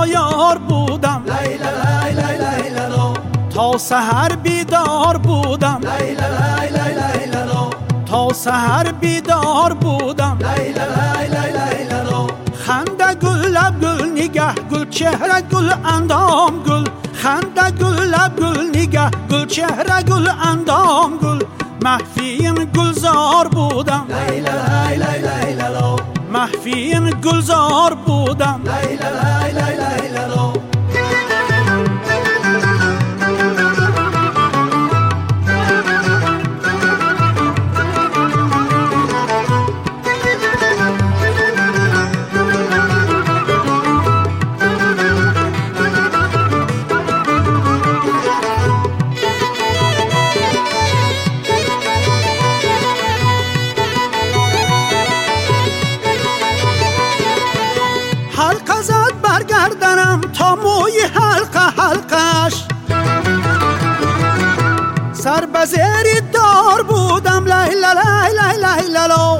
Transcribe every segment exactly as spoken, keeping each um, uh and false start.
با یار بودم، تا سحر بیدار بودم، تا سحر بیدار بودم. خنده گل لب گل نگه گل چهره گل اندام گل، خنده گل لب گل نگه گل چهره گل اندام گل. محفین گلزار بودم، محفین گلزار بودم. حلقه زد برگردنم تا موی حلقه حلقش، سر به زیر دار بودم لیلا لیلا لیلا،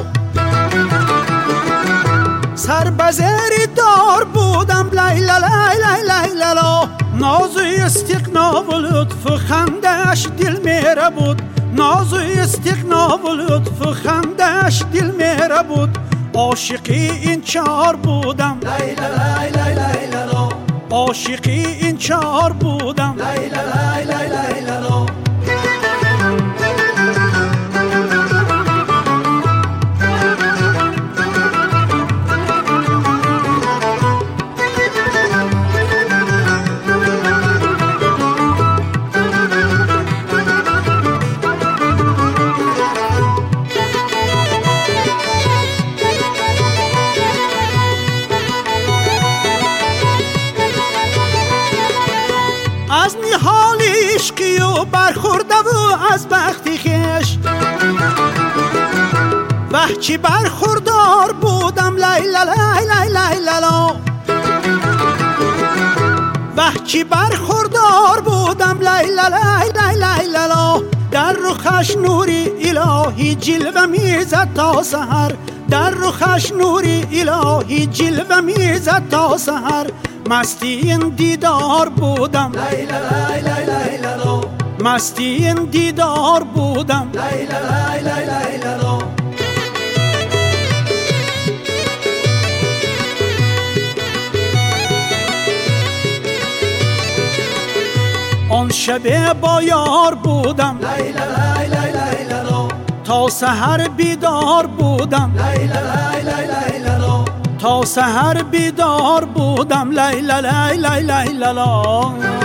سر به زیر دار بودم لیلا لیلا لیلا. نازوی استقنا و لطف خندش دل میره بود، نازوی استقنا و لطف خندش دل میره بود. عاشقی این چار بودم، عاشقی این چار بودم. از نهال عشقی و برخورده و از بختی خیش، وحچی برخوردار بودم لیلا لیلا لیلا، وحچی برخوردار بودم لیلا لیلا لیلا. در رخش نوری الهی جلوه میزد تا سحر، در رخش نوری الهی جلوه میزد تا سحر. مستی این دیدار بودم، مستی این دیدار بودم. آن شب با یار بودم، تا سحر بیدار بودم، تا سحر بیدار بودم لیلا لیلا لیلا.